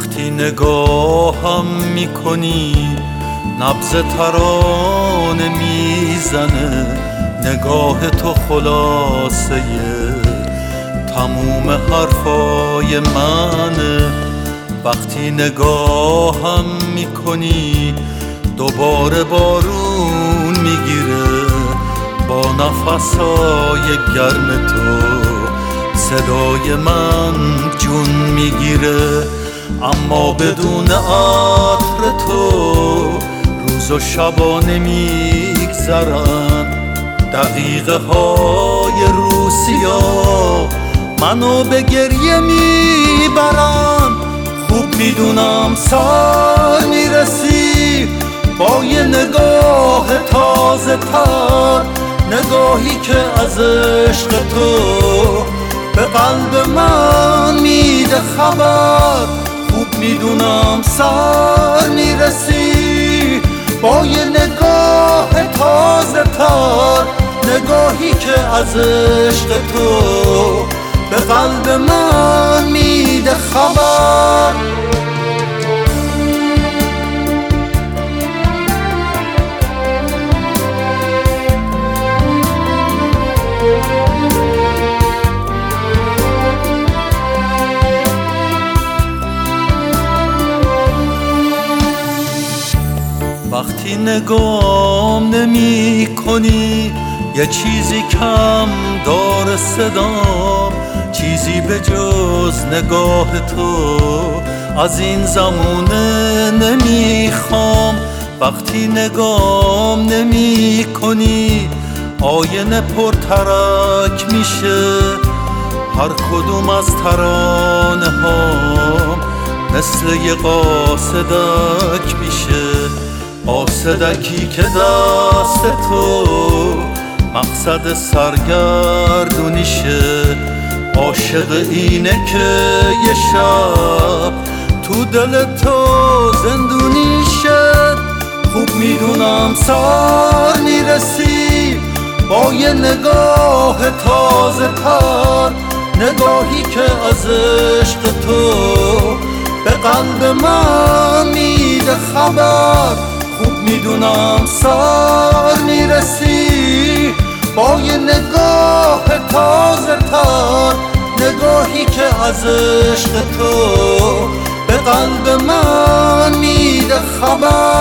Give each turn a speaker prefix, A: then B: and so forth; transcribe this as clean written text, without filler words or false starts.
A: وقتی نگاهم میکنی نبض ترانه میزنه، نگاه تو خلاصه تموم حرفای منه. وقتی نگاهم میکنی دوباره بارون میگیره، با نفسای گرم تو صدای من جون میگیره. اما بدون عطر تو روز و شبا نمیگذرن، دقیقه های روسیا منو به گریه میبرن. خوب میدونم سر میرسی با یه نگاه تازه تر، نگاهی که از عشق تو به قلب من میده خبر. خوب میدونم سر میرسی با یه نگاه تازه تر، نگاهی که از عشق تو به قلب من میده خبر. وقتی نگام نمی کنی یه چیزی کم داره صدام، چیزی به جز نگاه تو از این زمونه نمیخوام. وقتی نگام نمی کنی آینه پر ترک میشه، هر کدوم از ترانه هام مثل یه قاصدک میشه. قاصدکی که دست تو مقصد سرگردونیشه، عاشق اینه که یه شب تو دل تو زندونیشه. خوب میدونم سر میرسی با یه نگاه تازه تر، نگاهی که از عشق تو به قلب من میده خبر. خوب میدونم سر میرسی با یه نگاه تازه تر، نگاهی که از عشق تو به قلب من میده خبر.